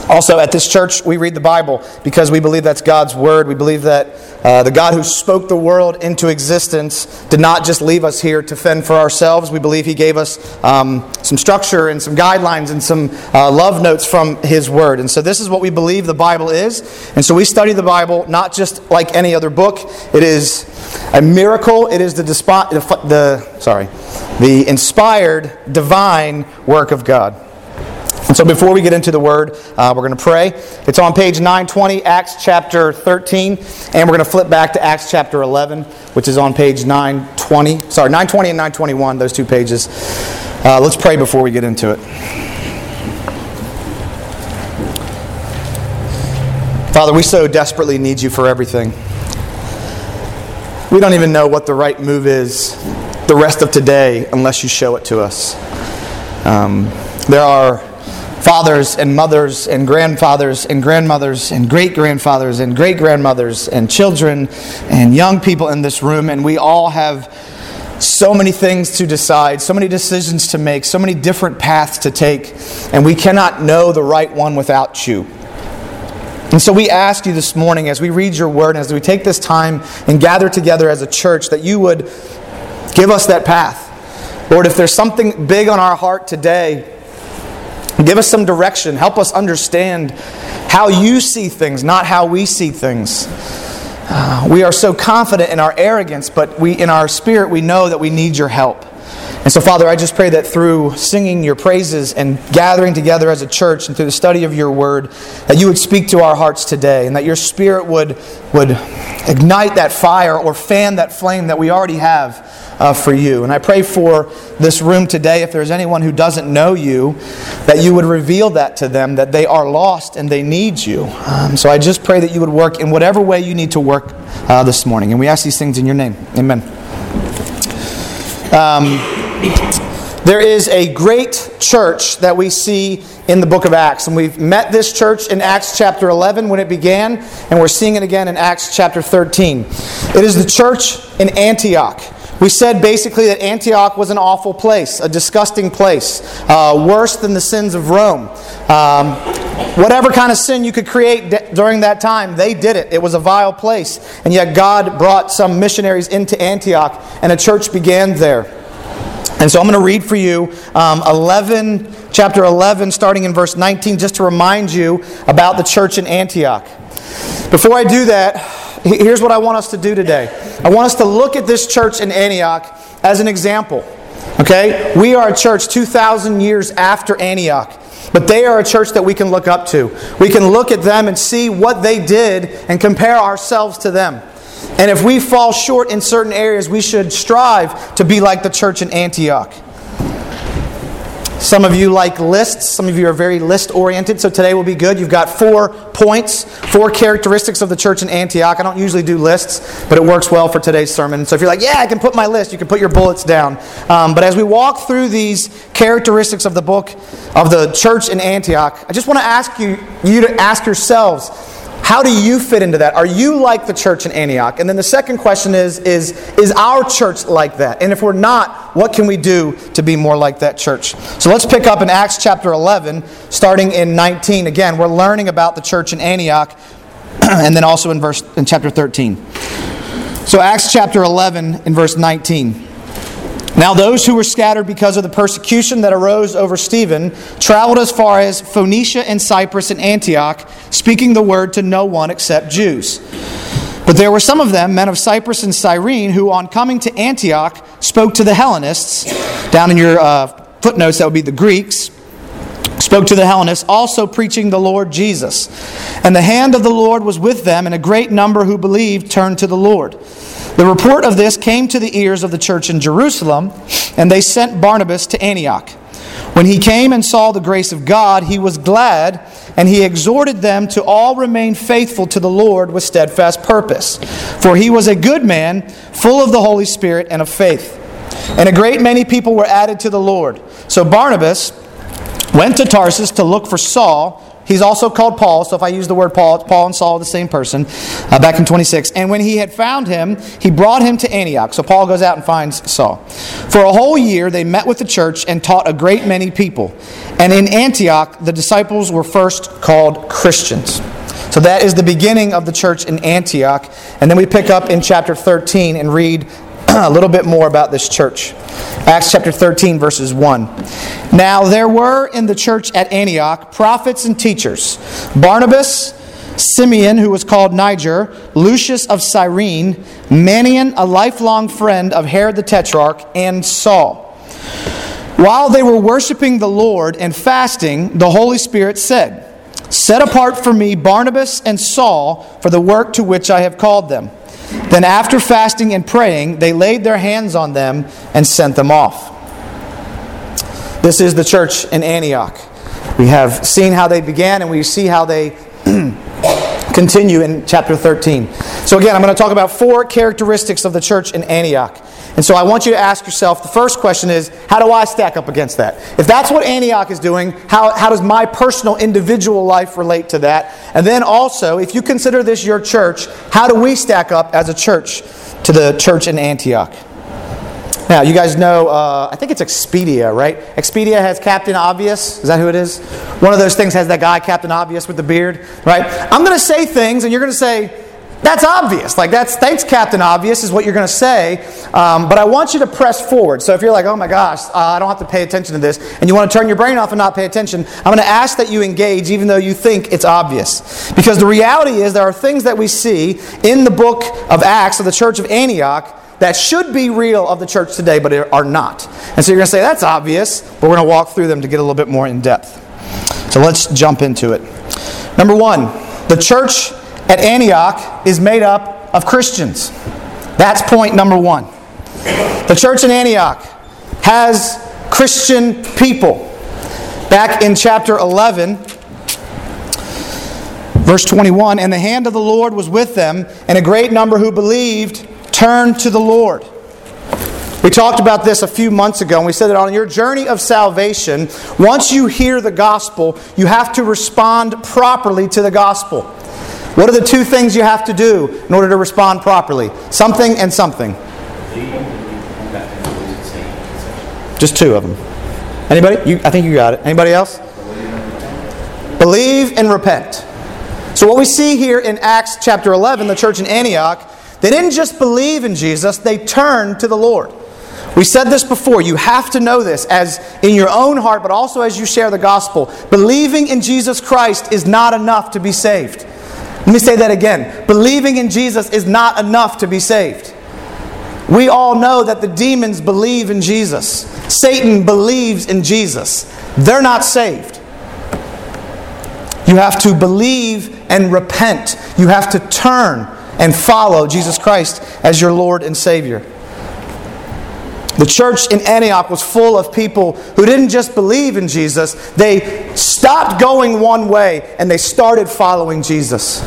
Also, at this church, we read the Bible because we believe that's God's Word. We believe that the God who spoke the world into existence did not just leave us here to fend for ourselves. We believe He gave us some structure and some guidelines and some love notes from His Word. And so this is what we believe the Bible is. And so we study the Bible not just like any other book. It is a miracle. It is the inspired, divine work of God. And so before we get into the Word, we're going to pray. It's on page 920, Acts chapter 13, and we're going to flip back to Acts chapter 11, which is on page 920 and 921, those two pages. Let's pray before we get into it. Father, we so desperately need You for everything. We don't even know what the right move is the rest of today unless You show it to us. There are fathers and mothers and grandfathers and grandmothers and great-grandfathers and great-grandmothers and children and young people in this room, and we all have so many things to decide, so many decisions to make, so many different paths to take, and we cannot know the right one without You. And so we ask You this morning, as we read Your Word, and as we take this time and gather together as a church, that You would give us that path. Lord, if there's something big on our heart today, give us some direction. Help us understand how You see things, not how we see things. We are so confident in our arrogance, but in our spirit we know that we need Your help. And so, Father, I just pray that through singing Your praises and gathering together as a church and through the study of Your Word, that You would speak to our hearts today and that Your Spirit would ignite that fire or fan that flame that we already have for You. And I pray for this room today, if there's anyone who doesn't know You, that You would reveal that to them, that they are lost and they need You. So I just pray that You would work in whatever way You need to work this morning. And we ask these things in Your name. Amen. There is a great church that we see in the book of Acts. And we've met this church in Acts chapter 11 when it began, and we're seeing it again in Acts chapter 13. It is the church in Antioch. We said basically that Antioch was an awful place, a disgusting place, worse than the sins of Rome. Whatever kind of sin you could create during that time, they did it. It was a vile place. And yet God brought some missionaries into Antioch, and a church began there. And so I'm going to read for you chapter 11, starting in verse 19, just to remind you about the church in Antioch. Before I do that, here's what I want us to do today. I want us to look at this church in Antioch as an example. Okay? We are a church 2,000 years after Antioch, but they are a church that we can look up to. We can look at them and see what they did and compare ourselves to them. And if we fall short in certain areas, we should strive to be like the church in Antioch. Some of you like lists. Some of you are very list-oriented, so today will be good. You've got 4 points, 4 characteristics of the church in Antioch. I don't usually do lists, but it works well for today's sermon. So if you're like, yeah, I can put my list, you can put your bullets down. But as we walk through these characteristics of the book of the church in Antioch, I just want to ask you to ask yourselves, how do you fit into that? Are you like the church in Antioch? And then the second question is our church like that? And if we're not, what can we do to be more like that church? So let's pick up in Acts chapter 11, starting in 19. Again, we're learning about the church in Antioch, and then also in chapter 13. So Acts chapter 11 in verse 19. Now those who were scattered because of the persecution that arose over Stephen traveled as far as Phoenicia and Cyprus and Antioch, speaking the word to no one except Jews. But there were some of them, men of Cyprus and Cyrene, who on coming to Antioch spoke to the Hellenists. Down in your footnotes, that would be the Greeks. Spoke to the Hellenists, also preaching the Lord Jesus. And the hand of the Lord was with them, and a great number who believed turned to the Lord. The report of this came to the ears of the church in Jerusalem, and they sent Barnabas to Antioch. When he came and saw the grace of God, he was glad, and he exhorted them to all remain faithful to the Lord with steadfast purpose. For he was a good man, full of the Holy Spirit and of faith. And a great many people were added to the Lord. So Barnabas went to Tarsus to look for Saul, He's also called Paul. So if I use the word Paul, it's Paul and Saul are the same person. Back in 26. And when he had found him, he brought him to Antioch. So Paul goes out and finds Saul. For a whole year they met with the church and taught a great many people. And in Antioch the disciples were first called Christians. So that is the beginning of the church in Antioch. And then we pick up in chapter 13 and read a little bit more about this church. Acts chapter 13, verses 1. Now there were in the church at Antioch prophets and teachers: Barnabas, Simeon, who was called Niger, Lucius of Cyrene, Manaen, a lifelong friend of Herod the Tetrarch, and Saul. While they were worshiping the Lord and fasting, the Holy Spirit said, "Set apart for me Barnabas and Saul for the work to which I have called them." Then after fasting and praying, they laid their hands on them and sent them off. This is the church in Antioch. We have seen how they began, and we see how they continue in chapter 13. So again, I'm going to talk about 4 characteristics of the church in Antioch. And so I want you to ask yourself, the first question is, how do I stack up against that? If that's what Antioch is doing, how does my personal individual life relate to that? And then also, if you consider this your church, how do we stack up as a church to the church in Antioch? Now, you guys know, I think it's Expedia, right? Expedia has Captain Obvious. Is that who it is? One of those things has that guy, Captain Obvious, with the beard, right? I'm going to say things, and you're going to say, that's obvious. Like, thanks, Captain Obvious, is what you're going to say. But I want you to press forward. So if you're like, oh my gosh, I don't have to pay attention to this, and you want to turn your brain off and not pay attention, I'm going to ask that you engage even though you think it's obvious. Because the reality is there are things that we see in the book of Acts of the church of Antioch that should be real of the church today, but are not. And so you're going to say, that's obvious, but we're going to walk through them to get a little bit more in depth. So let's jump into it. Number 1, the church at Antioch is made up of Christians. That's point number 1. The church in Antioch has Christian people. Back in chapter 11, verse 21, and the hand of the Lord was with them, and a great number who believed turned to the Lord. We talked about this a few months ago, and we said that on your journey of salvation, once you hear the gospel, you have to respond properly to the gospel. What are the 2 things you have to do in order to respond properly? Something and something. Just 2 of them. Anybody? I think you got it. Anybody else? Believe and repent. So what we see here in Acts chapter 11, the church in Antioch, they didn't just believe in Jesus, they turned to the Lord. We said this before, you have to know this as in your own heart, but also as you share the gospel. Believing in Jesus Christ is not enough to be saved. Let me say that again. Believing in Jesus is not enough to be saved. We all know that the demons believe in Jesus. Satan believes in Jesus. They're not saved. You have to believe and repent. You have to turn and follow Jesus Christ as your Lord and Savior. The church in Antioch was full of people who didn't just believe in Jesus, they stopped going one way and they started following Jesus.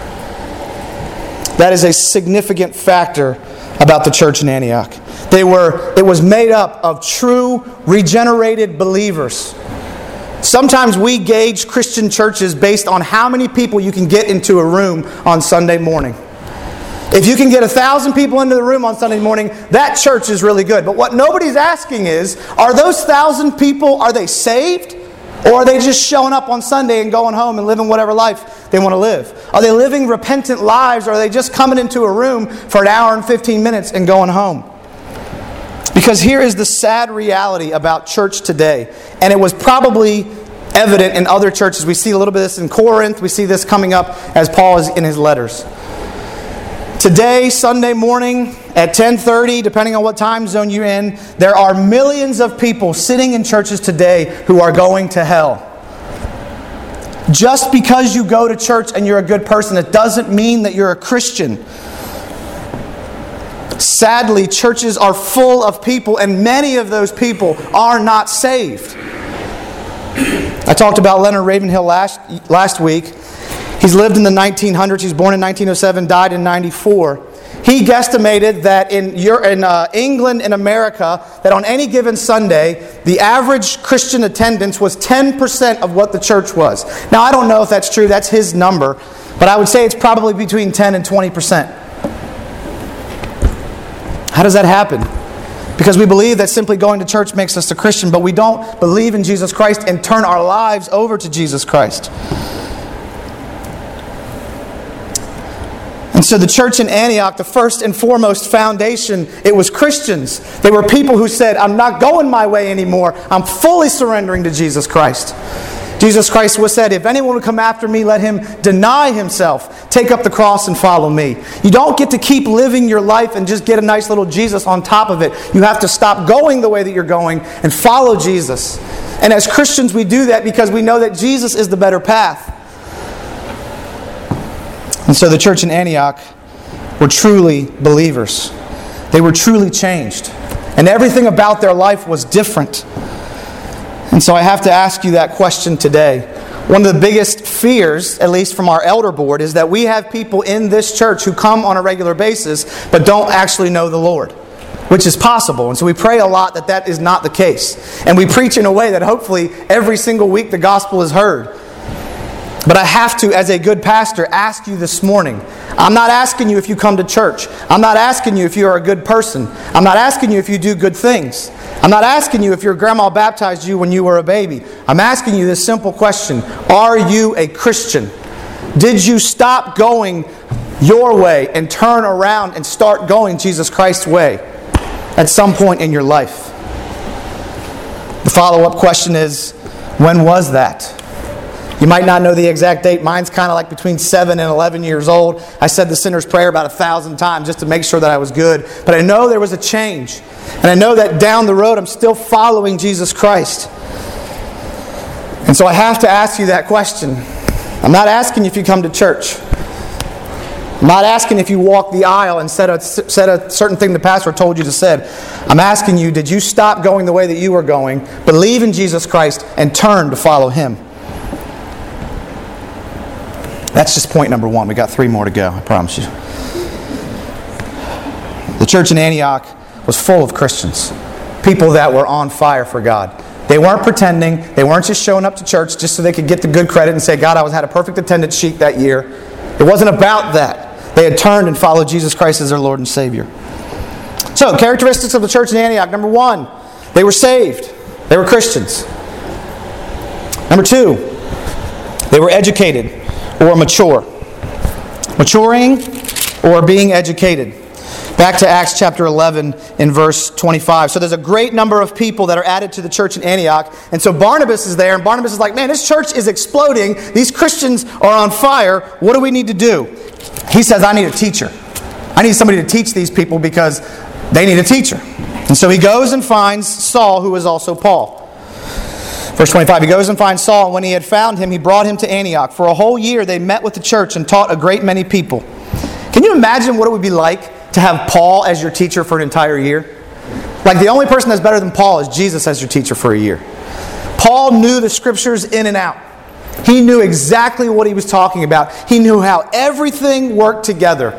That is a significant factor about the church in Antioch. It was made up of true regenerated believers. Sometimes we gauge Christian churches based on how many people you can get into a room on Sunday morning. If you can get 1,000 people into the room on Sunday morning, that church is really good. But what nobody's asking is, are those 1,000 people, are they saved? Or are they just showing up on Sunday and going home and living whatever life they want to live? Are they living repentant lives, or are they just coming into a room for an hour and 15 minutes and going home? Because here is the sad reality about church today. And it was probably evident in other churches. We see a little bit of this in Corinth. We see this coming up as Paul is in his letters. Today, Sunday morning at 10:30, depending on what time zone you're in, there are millions of people sitting in churches today who are going to hell. Just because you go to church and you're a good person, it doesn't mean that you're a Christian. Sadly, churches are full of people, and many of those people are not saved. I talked about Leonard Ravenhill last week. He's lived in the 1900s. He was born in 1907, died in 94. he guesstimated that in England and America, that on any given Sunday, the average Christian attendance was 10% of what the church was. Now, I don't know if that's true. That's his number. But I would say it's probably between 10 and 20%. How does that happen? Because we believe that simply going to church makes us a Christian, but we don't believe in Jesus Christ and turn our lives over to Jesus Christ. And so the church in Antioch, the first and foremost foundation, it was Christians. They were people who said, I'm not going my way anymore. I'm fully surrendering to Jesus Christ. Jesus Christ was said, if anyone would come after me, let him deny himself, take up the cross and follow me. You don't get to keep living your life and just get a nice little Jesus on top of it. You have to stop going the way that you're going and follow Jesus. And as Christians, we do that because we know that Jesus is the better path. And so the church in Antioch were truly believers. They were truly changed. And everything about their life was different. And so I have to ask you that question today. One of the biggest fears, at least from our elder board, is that we have people in this church who come on a regular basis but don't actually know the Lord, which is possible. And so we pray a lot that that is not the case. And we preach in a way that hopefully every single week the gospel is heard. But I have to, as a good pastor, ask you this morning. I'm not asking you if you come to church. I'm not asking you if you are a good person. I'm not asking you if you do good things. I'm not asking you if your grandma baptized you when you were a baby. I'm asking you this simple question. Are you a Christian? Did you stop going your way and turn around and start going Jesus Christ's way at some point in your life? The follow-up question is, when was that? You might not know the exact date. Mine's kind of like between 7 and 11 years old. I said the sinner's prayer about 1,000 times just to make sure that I was good. But I know there was a change. And I know that down the road I'm still following Jesus Christ. And so I have to ask you that question. I'm not asking if you come to church. I'm not asking if you walk the aisle and said a certain thing the pastor told you to say. I'm asking you, did you stop going the way that you were going, believe in Jesus Christ, and turn to follow Him? That's just point number 1. We got 3 more to go, I promise you. The church in Antioch was full of Christians. People that were on fire for God. They weren't pretending. They weren't just showing up to church just so they could get the good credit and say, God, I had a perfect attendance sheet that year. It wasn't about that. They had turned and followed Jesus Christ as their Lord and Savior. So, characteristics of the church in Antioch. Number 1, they were saved. They were Christians. Number 2, they were educated or mature. Maturing or being educated. Back to Acts chapter 11 in verse 25. So there's a great number of people that are added to the church in Antioch. And so Barnabas is there, and Barnabas is like, man, this church is exploding. These Christians are on fire. What do we need to do? He says, I need a teacher. I need somebody to teach these people because they need a teacher. And so he goes and finds Saul, who is also Paul. Verse 25, he goes and finds Saul, and when he had found him, he brought him to Antioch. For a whole year they met with the church and taught a great many people. Can you imagine what it would be like to have Paul as your teacher for an entire year? Like the only person that's better than Paul is Jesus as your teacher for a year. Paul knew the Scriptures in and out. He knew exactly what he was talking about. He knew how everything worked together.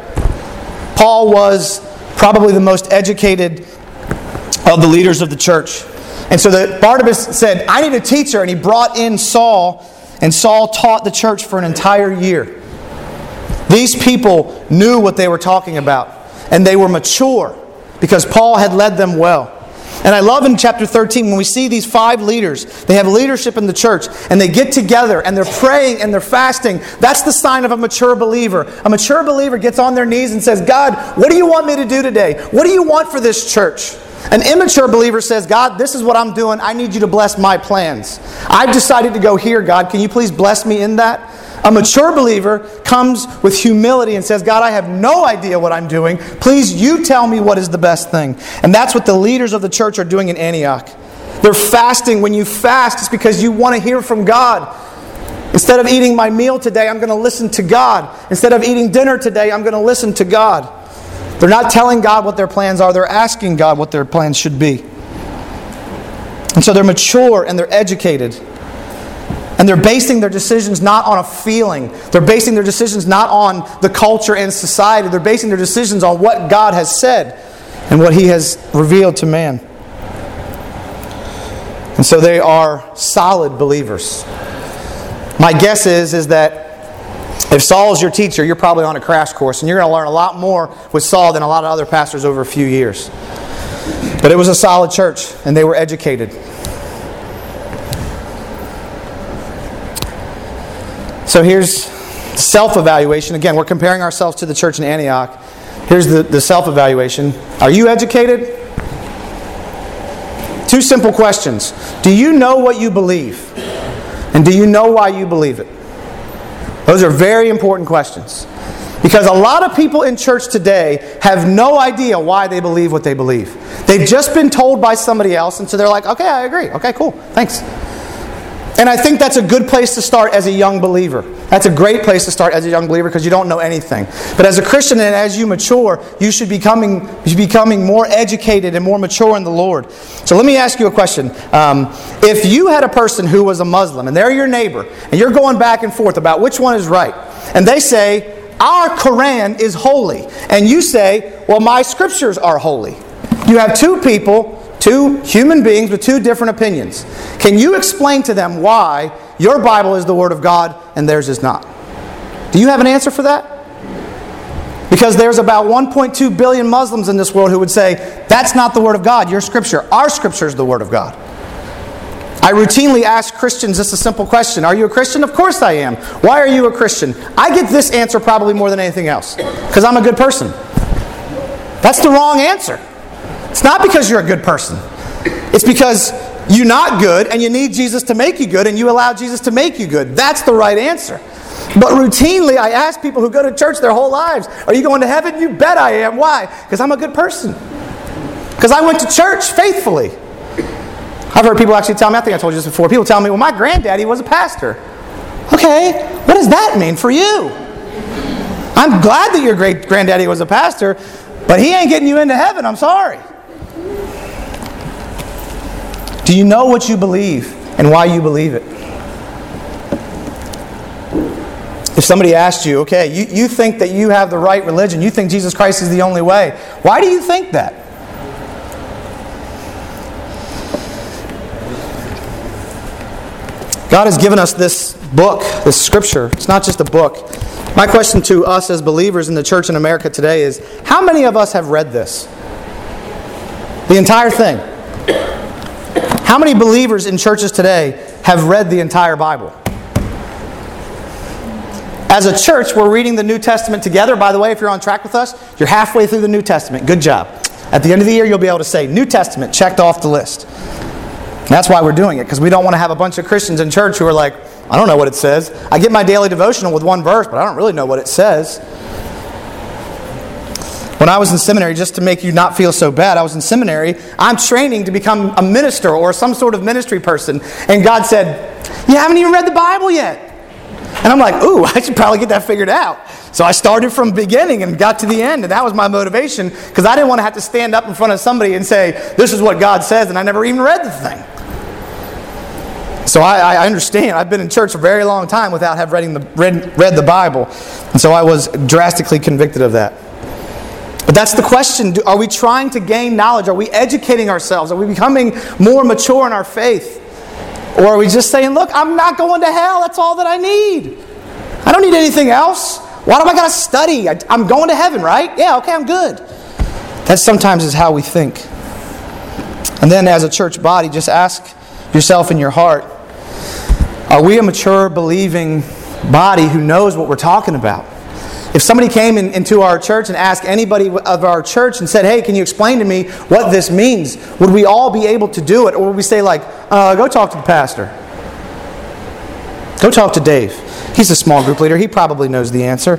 Paul was probably the most educated of the leaders of the church. And so Barnabas said, I need a teacher. And he brought in Saul. And Saul taught the church for an entire year. These people knew what they were talking about. And they were mature because Paul had led them well. And I love in chapter 13 when we see these 5 leaders. They have leadership in the church. And they get together and they're praying and they're fasting. That's the sign of a mature believer. A mature believer gets on their knees and says, God, what do you want me to do today? What do you want for this church? An immature believer says, God, this is what I'm doing. I need you to bless my plans. I've decided to go here, God. Can you please bless me in that? A mature believer comes with humility and says, God, I have no idea what I'm doing. Please, you tell me what is the best thing. And that's what the leaders of the church are doing in Antioch. They're fasting. When you fast, it's because you want to hear from God. Instead of eating my meal today, I'm going to listen to God. Instead of eating dinner today, I'm going to listen to God. They're not telling God what their plans are. They're asking God what their plans should be. And so they're mature and they're educated. And they're basing their decisions not on a feeling. They're basing their decisions not on the culture and society. They're basing their decisions on what God has said and what He has revealed to man. And so they are solid believers. My guess is that if Saul is your teacher, you're probably on a crash course, and you're going to learn a lot more with Saul than a lot of other pastors over a few years. But it was a solid church, and they were educated. So here's self-evaluation. Again, we're comparing ourselves to the church in Antioch. Here's the self-evaluation. Are you educated? Two simple questions. Do you know what you believe? And do you know why you believe it? Those are very important questions. Because a lot of people in church today have no idea why they believe what they believe. They've just been told by somebody else, and so they're like, okay, I agree. Okay, cool. Thanks. And I think that's a good place to start as a young believer. That's a great place to start as a young believer because you don't know anything. But as a Christian and as you mature, you should be becoming more educated and more mature in the Lord. So let me ask you a question. If you had a person who was a Muslim and they're your neighbor and you're going back and forth about which one is right, and they say, our Quran is holy, and you say, well, my scriptures are holy. You have two people, two human beings with two different opinions. Can you explain to them why your Bible is the Word of God and theirs is not? Do you have an answer for that? Because there's about 1.2 billion Muslims in this world who would say, that's not the Word of God, your Scripture. Our Scripture is the Word of God. I routinely ask Christians just a simple question. Are you a Christian? Of course I am. Why are you a Christian? I get this answer probably more than anything else. Because I'm a good person. That's the wrong answer. It's not because you're a good person. It's because you're not good and you need Jesus to make you good and you allow Jesus to make you good. That's the right answer. But routinely I ask people who go to church their whole lives, are you going to heaven? You bet I am. Why? Because I'm a good person. Because I went to church faithfully. I've heard people actually tell me, I think I told you this before, people tell me, well, my granddaddy was a pastor. Okay, what does that mean for you? I'm glad that your great-granddaddy was a pastor, but he ain't getting you into heaven, I'm sorry. Do you know what you believe and why you believe it? If somebody asked you, okay, you think that you have the right religion, you think Jesus Christ is the only way, why do you think that? God has given us this book, this scripture. It's not just a book. My question to us as believers in the church in America today is, how many of us have read this? The entire thing. How many believers in churches today have read the entire Bible? As a church, we're reading the New Testament together. By the way, if you're on track with us, you're halfway through the New Testament. Good job. At the end of the year, you'll be able to say, New Testament, checked off the list. And that's why we're doing it, because we don't want to have a bunch of Christians in church who are like, I don't know what it says. I get my daily devotional with one verse, but I don't really know what it says. When I was in seminary, just to make you not feel so bad, I was in seminary. I'm training to become a minister or some sort of ministry person. And God said, you haven't even read the Bible yet. And I'm like, ooh, I should probably get that figured out. So I started from the beginning and got to the end. And that was my motivation, because I didn't want to have to stand up in front of somebody and say, this is what God says, and I never even read the thing. So I understand. I've been in church a very long time without having read the Bible. And so I was drastically convicted of that. But that's the question. Are we trying to gain knowledge? Are we educating ourselves? Are we becoming more mature in our faith? Or are we just saying, look, I'm not going to hell. That's all that I need. I don't need anything else. Why do I got to study? I'm going to heaven, right? Yeah, okay, I'm good. That sometimes is how we think. And then as a church body, just ask yourself in your heart, are we a mature, believing body who knows what we're talking about? If somebody came into our church and asked anybody of our church and said, hey, can you explain to me what this means? Would we all be able to do it? Or would we say like, go talk to the pastor. Go talk to Dave. He's a small group leader. He probably knows the answer.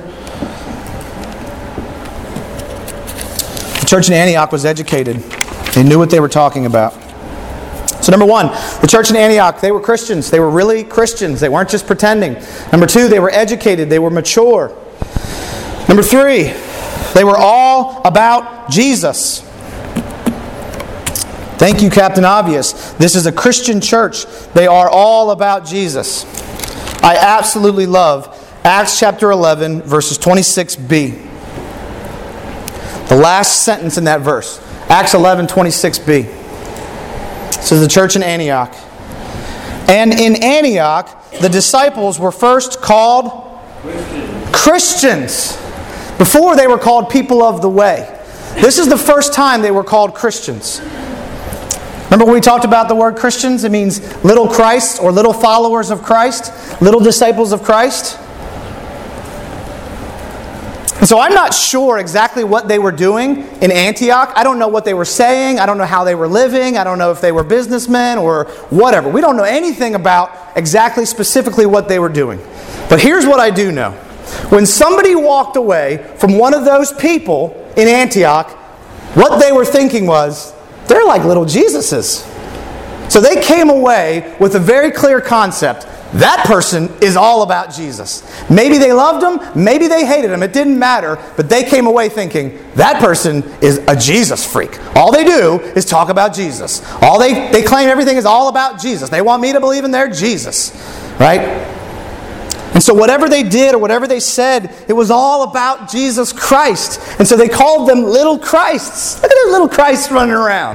The church in Antioch was educated. They knew what they were talking about. So number one, the church in Antioch, they were Christians. They were really Christians. They weren't just pretending. Number two, they were educated. They were mature. Number three, they were all about Jesus. Thank you, Captain Obvious. This is a Christian church. They are all about Jesus. I absolutely love Acts chapter 11, verses 26b. The last sentence in that verse. Acts 11, 26b. It says the church in Antioch. And in Antioch, the disciples were first called Christians. Before they were called people of the way. This is the first time they were called Christians. Remember when we talked about the word Christians? It means little Christ or little followers of Christ, little disciples of Christ. And so I'm not sure exactly what they were doing in Antioch. I don't know what they were saying. I don't know how they were living. I don't know if they were businessmen or whatever. We don't know anything about exactly specifically what they were doing. But here's what I do know. When somebody walked away from one of those people in Antioch, what they were thinking was, they're like little Jesuses. So they came away with a very clear concept. That person is all about Jesus. Maybe they loved him, maybe they hated him. It didn't matter, but they came away thinking, that person is a Jesus freak. All they do is talk about Jesus. They claim everything is all about Jesus. They want me to believe in their Jesus. Right? And so whatever they did or whatever they said, it was all about Jesus Christ. And so they called them little Christs. Look at their little Christs running around.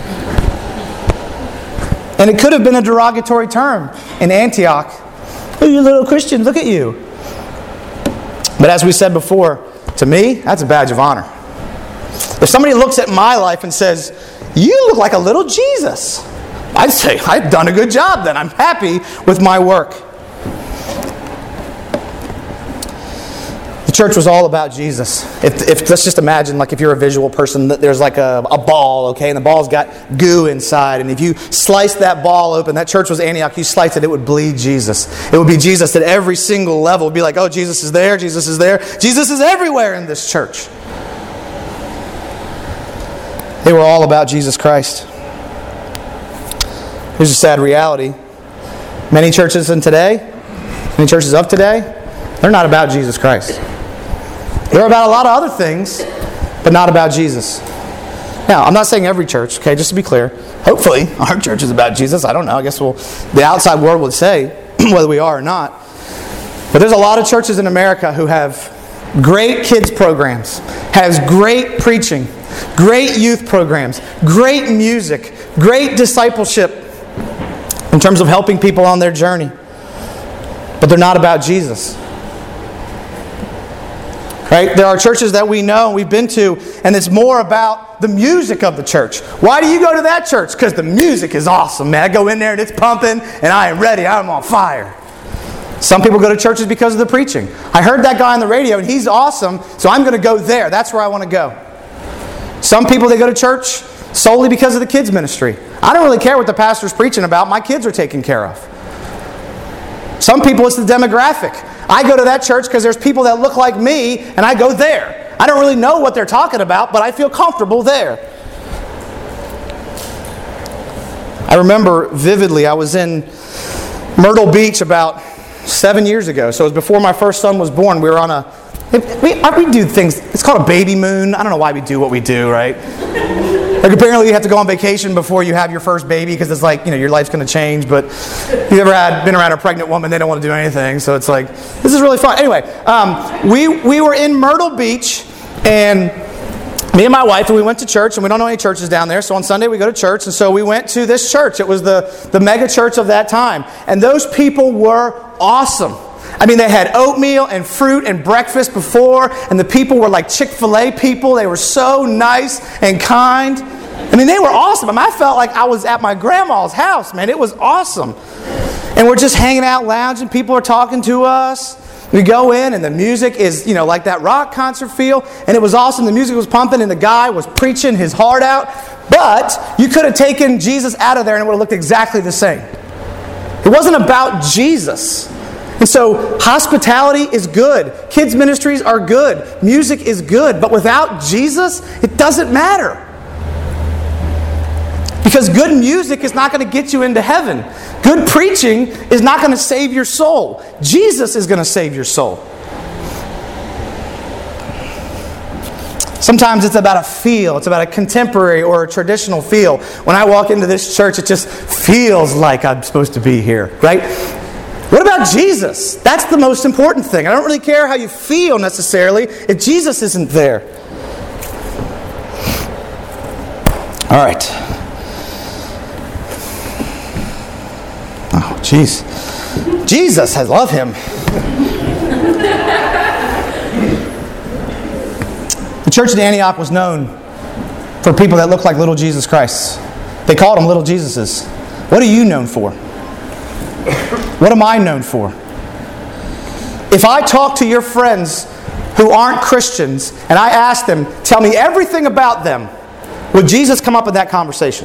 And it could have been a derogatory term in Antioch. Oh, you little Christian, look at you. But as we said before, to me, that's a badge of honor. If somebody looks at my life and says, you look like a little Jesus, I'd say, I've done a good job then. I'm happy with my work. The church was all about Jesus. If let's just imagine, like if you're a visual person, that there's like a ball, okay, and the ball's got goo inside, and if you slice that ball open, that church was Antioch, you slice it, it would bleed Jesus. It would be Jesus at every single level. It would be like, oh, Jesus is there, Jesus is there. Jesus is everywhere in this church. They were all about Jesus Christ. Here's a sad reality. Many churches of today, they're not about Jesus Christ. They're about a lot of other things, but not about Jesus. Now, I'm not saying every church, okay, just to be clear. Hopefully, our church is about Jesus. I don't know. I guess the outside world would say whether we are or not. But there's a lot of churches in America who have great kids programs, has great preaching, great youth programs, great music, great discipleship in terms of helping people on their journey. But they're not about Jesus. Right? There are churches that we know and we've been to, and it's more about the music of the church. Why do you go to that church? Because the music is awesome, man. I go in there and it's pumping, and I am ready. I'm on fire. Some people go to churches because of the preaching. I heard that guy on the radio, and he's awesome, so I'm going to go there. That's where I want to go. Some people, they go to church solely because of the kids' ministry. I don't really care what the pastor's preaching about. My kids are taken care of. Some people, it's the demographic. I go to that church because there's people that look like me, and I go there. I don't really know what they're talking about, but I feel comfortable there. I remember vividly, I was in Myrtle Beach about 7 years ago. So it was before my first son was born. We were on we do things, it's called a baby moon. I don't know why we do what we do, right? Like apparently you have to go on vacation before you have your first baby because it's like, your life's going to change. But if you've ever been around a pregnant woman, they don't want to do anything. So it's like, this is really fun. Anyway, we were in Myrtle Beach, and me and my wife, and we went to church, and we don't know any churches down there. So on Sunday we go to church, and so we went to this church. It was the mega church of that time. And those people were awesome. I mean, they had oatmeal and fruit and breakfast before, and the people were like Chick-fil-A people. They were so nice and kind. I mean, they were awesome. I mean, I felt like I was at my grandma's house, man. It was awesome. And we're just hanging out, lounging. People are talking to us. We go in, and the music is, like that rock concert feel. And it was awesome. The music was pumping, and the guy was preaching his heart out. But you could have taken Jesus out of there, and it would have looked exactly the same. It wasn't about Jesus. And so hospitality is good. Kids' ministries are good. Music is good. But without Jesus, it doesn't matter. Because good music is not going to get you into heaven. Good preaching is not going to save your soul. Jesus is going to save your soul. Sometimes it's about a feel. It's about a contemporary or a traditional feel. When I walk into this church, it just feels like I'm supposed to be here, right? What about Jesus? That's the most important thing. I don't really care how you feel necessarily if Jesus isn't there. All right. Oh, jeez. Jesus, I love him. The church at Antioch was known for people that looked like little Jesus Christ. They called them little Jesuses. What are you known for? What am I known for? If I talk to your friends who aren't Christians and I ask them, tell me everything about them, would Jesus come up in that conversation?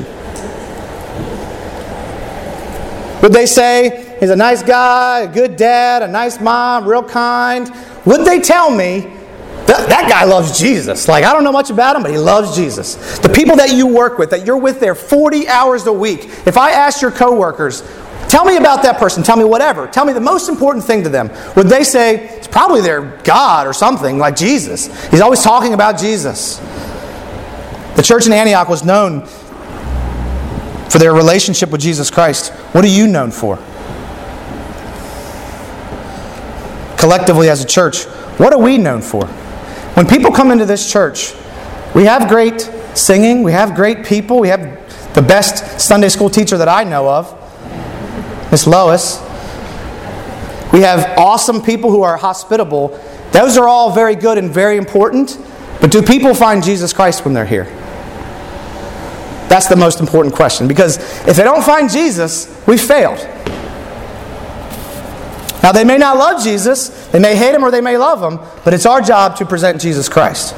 Would they say, he's a nice guy, a good dad, a nice mom, real kind? Would they tell me, that guy loves Jesus? Like, I don't know much about him, but he loves Jesus. The people that you work with, that you're with there 40 hours a week, if I asked your coworkers, tell me about that person, tell me whatever, tell me the most important thing to them, would they say, it's probably their God or something, like Jesus. He's always talking about Jesus. The church in Antioch was known for their relationship with Jesus Christ. What are you known for? Collectively as a church, what are we known for? When people come into this church, we have great singing, we have great people, we have the best Sunday school teacher that I know of, Miss Lois. We have awesome people who are hospitable. Those are all very good and very important, but do people find Jesus Christ when they're here? That's the most important question, because if they don't find Jesus, we failed. Now, they may not love Jesus, they may hate Him or they may love Him, but it's our job to present Jesus Christ.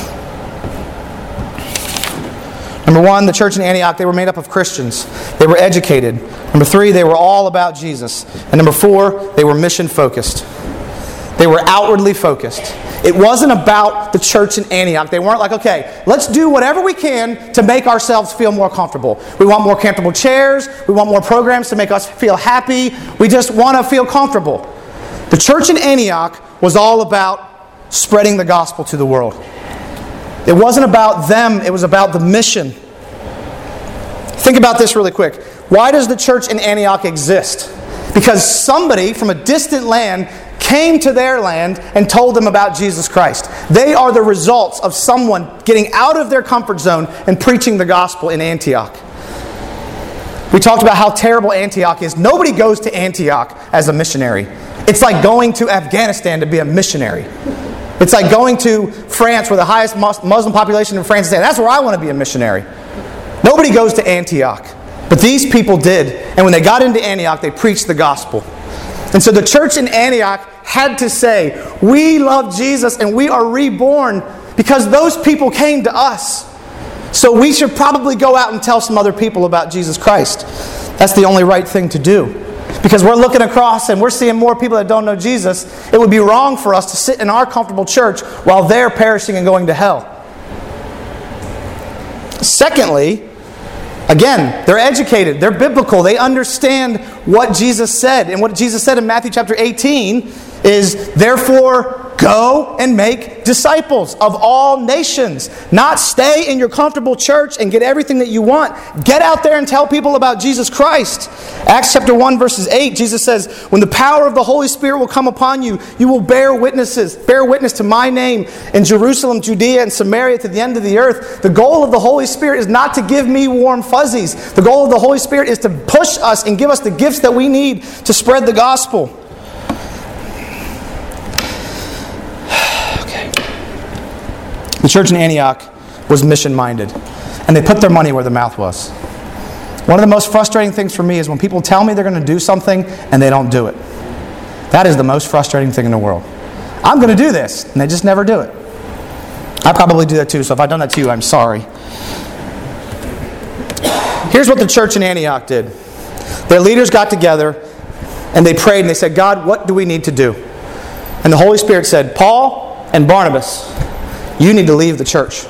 Number one, the church in Antioch, they were made up of Christians. They were educated. Number three, they were all about Jesus. And number four, they were mission-focused. They were outwardly focused. It wasn't about the church in Antioch. They weren't like, okay, let's do whatever we can to make ourselves feel more comfortable. We want more comfortable chairs. We want more programs to make us feel happy. We just want to feel comfortable. The church in Antioch was all about spreading the gospel to the world. It wasn't about them. It was about the mission. Think about this really quick. Why does the church in Antioch exist? Because somebody from a distant land came to their land and told them about Jesus Christ. They are the results of someone getting out of their comfort zone and preaching the gospel in Antioch. We talked about how terrible Antioch is. Nobody goes to Antioch as a missionary. It's like going to Afghanistan to be a missionary. It's like going to France, where the highest Muslim population in France is. That's where I want to be a missionary. Nobody goes to Antioch. But these people did. And when they got into Antioch, they preached the gospel. And so the church in Antioch had to say, we love Jesus and we are reborn because those people came to us. So we should probably go out and tell some other people about Jesus Christ. That's the only right thing to do. Because we're looking across and we're seeing more people that don't know Jesus. It would be wrong for us to sit in our comfortable church while they're perishing and going to hell. Secondly, again, they're educated, they're biblical, they understand what Jesus said. And what Jesus said in Matthew chapter 18 is, therefore, go and make disciples of all nations. Not stay in your comfortable church and get everything that you want. Get out there and tell people about Jesus Christ. Acts chapter 1 verses 8, Jesus says, when the power of the Holy Spirit will come upon you, you will bear witness to my name in Jerusalem, Judea, and Samaria to the end of the earth. The goal of the Holy Spirit is not to give me warm fuzzies. The goal of the Holy Spirit is to push us and give us the gifts that we need to spread the gospel. The church in Antioch was mission-minded, and they put their money where their mouth was. One of the most frustrating things for me is when people tell me they're going to do something and they don't do it. That is the most frustrating thing in the world. I'm going to do this, and they just never do it. I probably do that too, so if I've done that to you, I'm sorry. Here's what the church in Antioch did. Their leaders got together, and they prayed, and they said, God, what do we need to do? And the Holy Spirit said, Paul and Barnabas, you need to leave the church.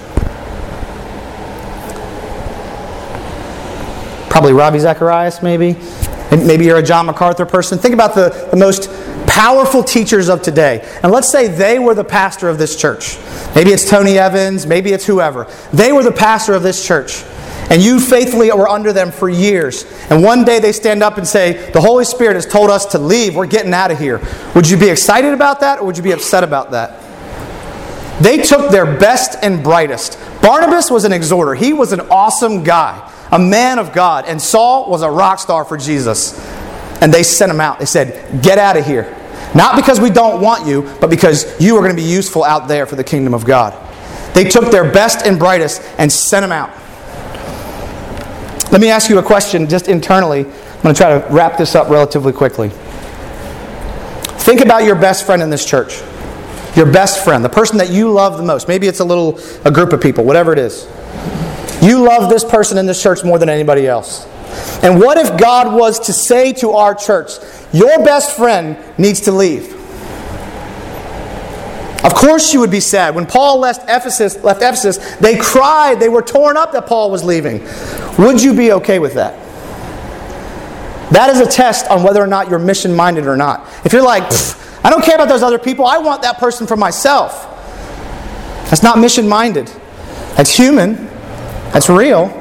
Probably Ravi Zacharias, maybe. Maybe you're a John MacArthur person. Think about the most powerful teachers of today. And let's say they were the pastor of this church. Maybe it's Tony Evans. Maybe it's whoever. They were the pastor of this church. and you faithfully were under them for years, and one day they stand up and say, the Holy Spirit has told us to leave, we're getting out of here. Would you be excited about that, or would you be upset about that? They took their best and brightest. Barnabas was an exhorter. He was an awesome guy, a man of God, and Saul was a rock star for Jesus. And they sent him out. They said, get out of here. Not because we don't want you, but because you are going to be useful out there for the kingdom of God. They took their best and brightest and sent him out. Let me ask you a question just internally. I'm going to try to wrap this up relatively quickly. Think about your best friend in this church. Your best friend, the person that you love the most. Maybe it's a group of people, whatever it is. You love this person in this church more than anybody else. And what if God was to say to our church, your best friend needs to leave? Of course you would be sad. When Paul left Ephesus, they cried. They were torn up that Paul was leaving. Would you be okay with that? That is a test on whether or not you're mission-minded or not. If you're like, I don't care about those other people. I want that person for myself. That's not mission-minded. That's human. That's real.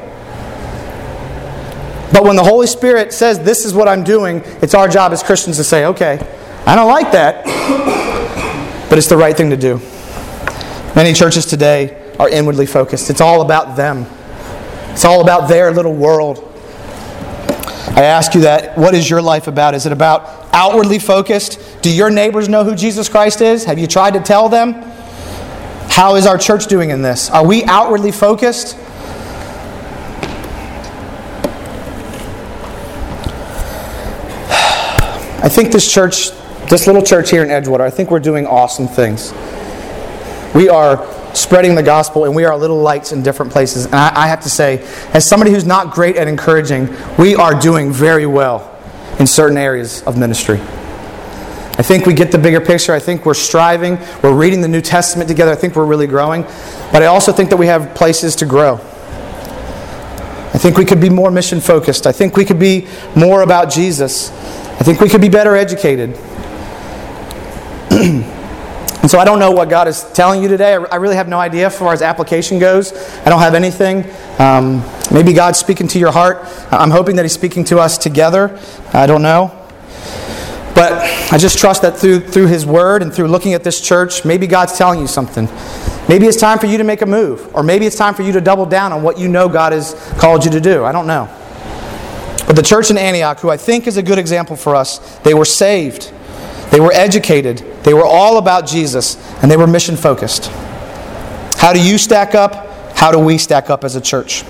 But when the Holy Spirit says, this is what I'm doing, it's our job as Christians to say, okay, I don't like that, but it's the right thing to do. Many churches today are inwardly focused. It's all about them. It's all about their little world. I ask you that, what is your life about? Is it about outwardly focused? Do your neighbors know who Jesus Christ is? Have you tried to tell them? How is our church doing in this? Are we outwardly focused? I think this little church here in Edgewater, I think we're doing awesome things. We are spreading the gospel, and we are little lights in different places. And I have to say, as somebody who's not great at encouraging, we are doing very well in certain areas of ministry. I think we get the bigger picture. I think we're striving. We're reading the New Testament together. I think we're really growing. But I also think that we have places to grow. I think we could be more mission-focused. I think we could be more about Jesus. I think we could be better educated. And so I don't know what God is telling you today. I really have no idea as far as application goes. I don't have anything. Maybe God's speaking to your heart. I'm hoping that He's speaking to us together. I don't know. But I just trust that through His Word and through looking at this church, maybe God's telling you something. Maybe it's time for you to make a move. Or maybe it's time for you to double down on what you know God has called you to do. I don't know. But the church in Antioch, who I think is a good example for us, they were saved. They were educated. They were all about Jesus. And they were mission-focused. How do you stack up? How do we stack up as a church?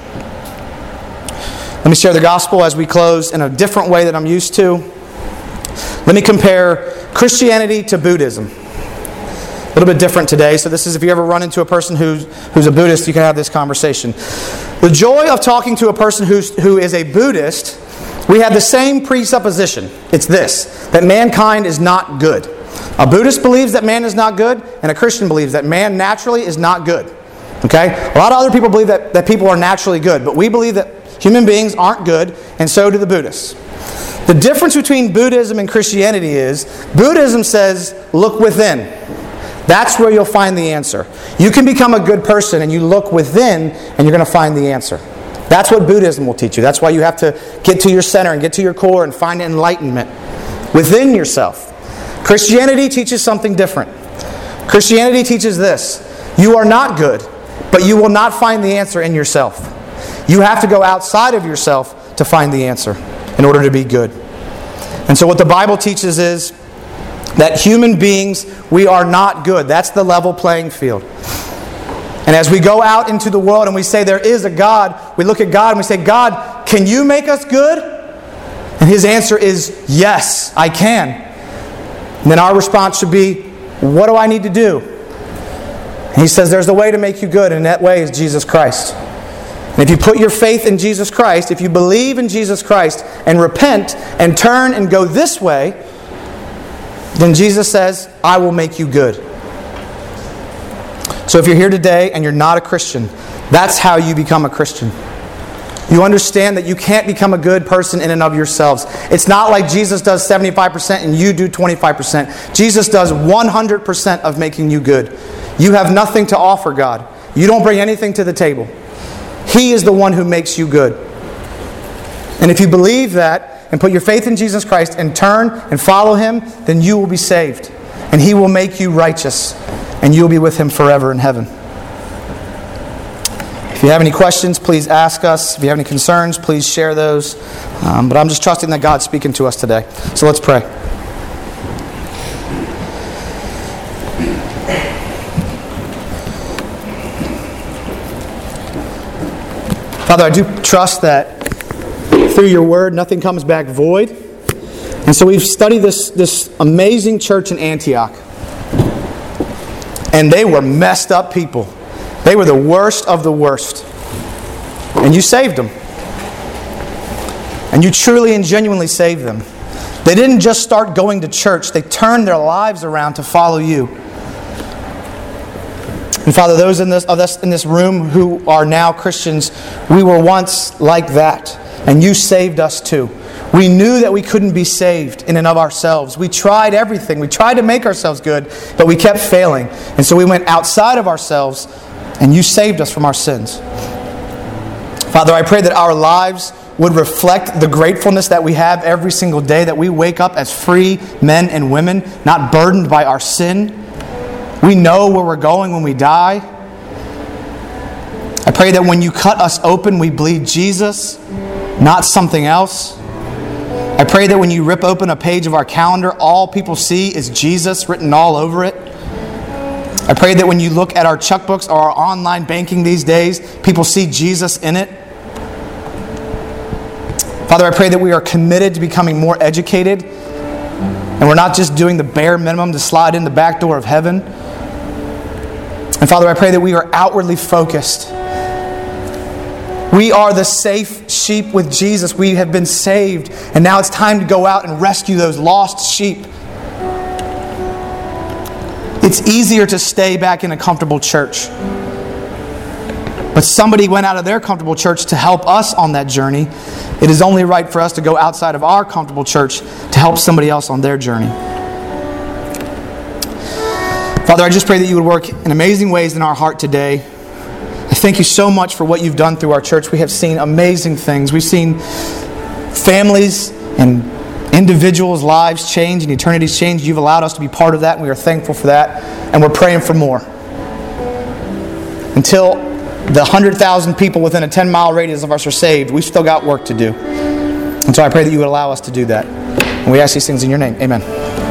Let me share the gospel as we close in a different way than I'm used to. Let me compare Christianity to Buddhism. A little bit different today. So this is, if you ever run into a person who's a Buddhist, you can have this conversation. The joy of talking to a person who is a Buddhist, we have the same presupposition. It's this, that mankind is not good. A Buddhist believes that man is not good, and a Christian believes that man naturally is not good. Okay? A lot of other people believe that people are naturally good, but we believe that human beings aren't good, and so do the Buddhists. The difference between Buddhism and Christianity is, Buddhism says, look within. That's where you'll find the answer. You can become a good person and you look within and you're going to find the answer. That's what Buddhism will teach you. That's why you have to get to your center and get to your core and find enlightenment within yourself. Christianity teaches something different. Christianity teaches this. You are not good, but you will not find the answer in yourself. You have to go outside of yourself to find the answer in order to be good. And so what the Bible teaches is that human beings, we are not good. That's the level playing field. And as we go out into the world and we say there is a God, we look at God and we say, God, can you make us good? And His answer is, yes, I can. And then our response should be, what do I need to do? And He says there's a way to make you good, and that way is Jesus Christ. And if you put your faith in Jesus Christ, if you believe in Jesus Christ and repent and turn and go this way, then Jesus says, I will make you good. So if you're here today and you're not a Christian, that's how you become a Christian. You understand that you can't become a good person in and of yourselves. It's not like Jesus does 75% and you do 25%. Jesus does 100% of making you good. You have nothing to offer God. You don't bring anything to the table. He is the one who makes you good. And if you believe that and put your faith in Jesus Christ and turn and follow Him, then you will be saved. And He will make you righteous. And you will be with Him forever in heaven. If you have any questions, please ask us. If you have any concerns, please share those. But I'm just trusting that God's speaking to us today. So let's pray. Father, I do trust that through your word, nothing comes back void. And so we've studied this amazing church in Antioch. And they were messed up people. They were the worst of the worst. And you saved them. And you truly and genuinely saved them. They didn't just start going to church. They turned their lives around to follow you. And Father, those of us in this room who are now Christians, we were once like that. And you saved us too. We knew that we couldn't be saved in and of ourselves. We tried everything. We tried to make ourselves good, but we kept failing. And so we went outside of ourselves, and you saved us from our sins. Father, I pray that our lives would reflect the gratefulness that we have every single day, that we wake up as free men and women, not burdened by our sin. We know where we're going when we die. I pray that when you cut us open, we bleed Jesus, not something else. I pray that when you rip open a page of our calendar, all people see is Jesus written all over it. I pray that when you look at our checkbooks or our online banking these days, people see Jesus in it. Father, I pray that we are committed to becoming more educated, and we're not just doing the bare minimum to slide in the back door of heaven. And Father, I pray that we are outwardly focused. We are the safe sheep with Jesus. We have been saved, and now it's time to go out and rescue those lost sheep. It's easier to stay back in a comfortable church. But somebody went out of their comfortable church to help us on that journey. It is only right for us to go outside of our comfortable church to help somebody else on their journey. Father, I just pray that you would work in amazing ways in our heart today. I thank you so much for what you've done through our church. We have seen amazing things. We've seen families and individuals' lives change and eternities change. You've allowed us to be part of that, and we are thankful for that. And we're praying for more. Until the 100,000 people within a 10-mile radius of us are saved, we've still got work to do. And so I pray that you would allow us to do that. And we ask these things in your name. Amen.